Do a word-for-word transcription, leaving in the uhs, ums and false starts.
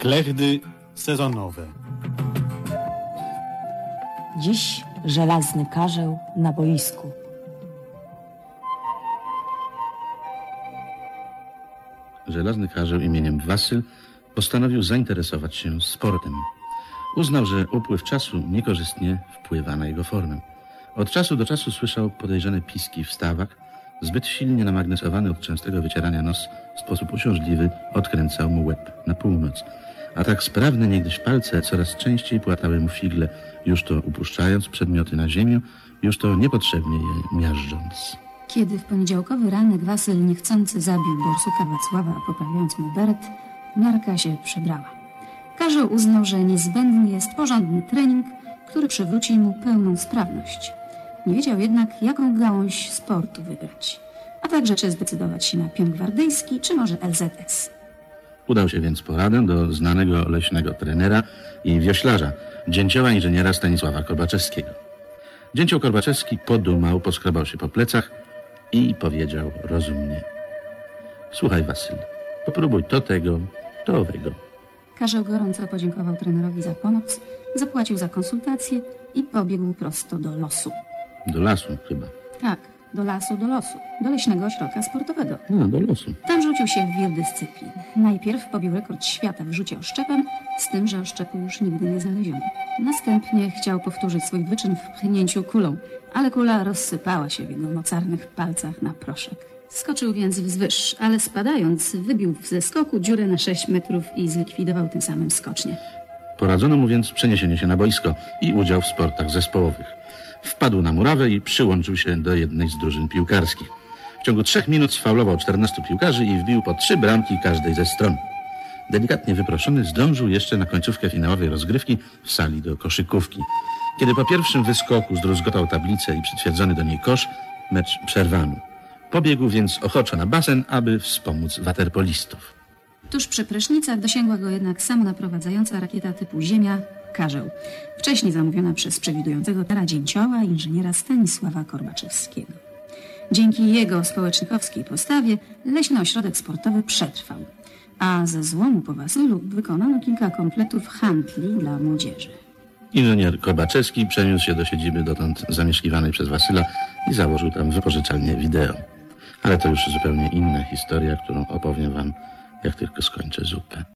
Klechdy sezonowe. Dziś żelazny karzeł na boisku. Żelazny karzeł imieniem Wasyl postanowił zainteresować się sportem. Uznał, że upływ czasu niekorzystnie wpływa na jego formę. Od czasu do czasu słyszał podejrzane piski w stawach. Zbyt silnie namagnesowany od częstego wycierania nos w sposób uciążliwy odkręcał mu łeb na północ. A tak sprawne niegdyś palce coraz częściej płatały mu figle, już to upuszczając przedmioty na ziemię, już to niepotrzebnie je miażdżąc. Kiedy w poniedziałkowy ranek Wasyl niechcący zabił borsuka Wacława, poprawiając mu beret, miarka się przebrała. Karzeł uznał, że niezbędny jest porządny trening, który przywróci mu pełną sprawność. Nie wiedział jednak, jaką gałąź sportu wybrać, a także czy zdecydować się na pion gwardyjski, czy może L Z S. Udał się więc po radę do znanego leśnego trenera i wioślarza, dzięcioła inżyniera Stanisława Korbaczewskiego. Dzięcioł Korbaczewski podumał, poskrobał się po plecach i powiedział rozumnie: słuchaj, Wasyl, popróbuj to tego, to owego. Karzeł gorąco podziękował trenerowi za pomoc, zapłacił za konsultację i pobiegł prosto do losu. Do lasu chyba. Tak, do lasu, do losu, do leśnego ośrodka sportowego. No, do losu. Tam rzucił się w wir dyscyplin. Najpierw pobił rekord świata w rzucie oszczepem, z tym, że oszczepu już nigdy nie znaleziono. Następnie chciał powtórzyć swój wyczyn w pchnięciu kulą, ale kula rozsypała się w jego mocarnych palcach na proszek. Skoczył więc wzwyż, ale spadając wybił ze skoku dziurę na sześć metrów i zlikwidował tym samym skocznie. Poradzono mu więc przeniesienie się na boisko i udział w sportach zespołowych. Wpadł na murawę i przyłączył się do jednej z drużyn piłkarskich. W ciągu trzech minut sfaulował czternastu piłkarzy i wbił po trzy bramki każdej ze stron. Delikatnie wyproszony zdążył jeszcze na końcówkę finałowej rozgrywki w sali do koszykówki. Kiedy po pierwszym wyskoku zdruzgotał tablicę i przytwierdzony do niej kosz, mecz przerwano. Pobiegł więc ochoczo na basen, aby wspomóc waterpolistów. Tuż przy prysznicach dosięgła go jednak samonaprowadzająca rakieta typu Ziemia Karzeł, wcześniej zamówiona przez przewidującego teraz dzięcioła inżyniera Stanisława Korbaczewskiego. Dzięki jego społecznikowskiej postawie leśny ośrodek sportowy przetrwał, a ze złomu po Wasylu wykonano kilka kompletów handli dla młodzieży. Inżynier Korbaczewski przeniósł się do siedziby dotąd zamieszkiwanej przez Wasyla i założył tam wypożyczalnię wideo. Ale to już zupełnie inna historia, którą opowiem wam, jak tylko skończę zupę.